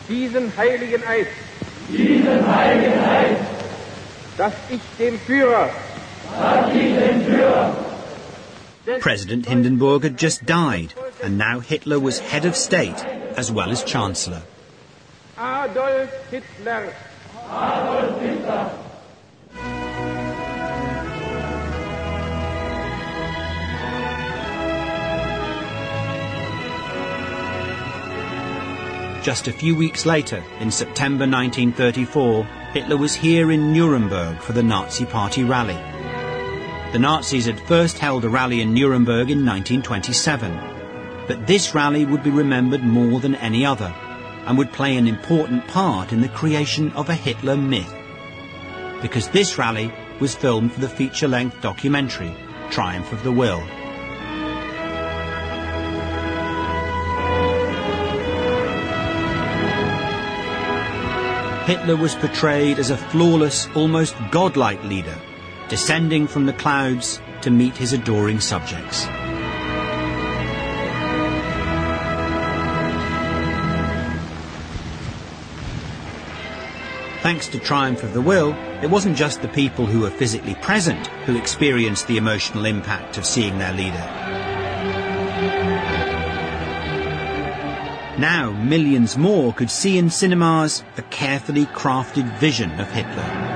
diesen heiligen Eid, dass ich dem Führer, President Hindenburg had just died, and now Hitler was head of state as well as Chancellor. Adolf Hitler, Just a few weeks later, in September 1934, Hitler was here in Nuremberg for the Nazi Party rally. The Nazis had first held a rally in Nuremberg in 1927, but this rally would be remembered more than any other and would play an important part in the creation of a Hitler myth, because this rally was filmed for the feature-length documentary Triumph of the Will. Hitler was portrayed as a flawless, almost godlike leader, descending from the clouds to meet his adoring subjects. Thanks to Triumph of the Will, it wasn't just the people who were physically present who experienced the emotional impact of seeing their leader. Now, millions more could see in cinemas a carefully crafted vision of Hitler.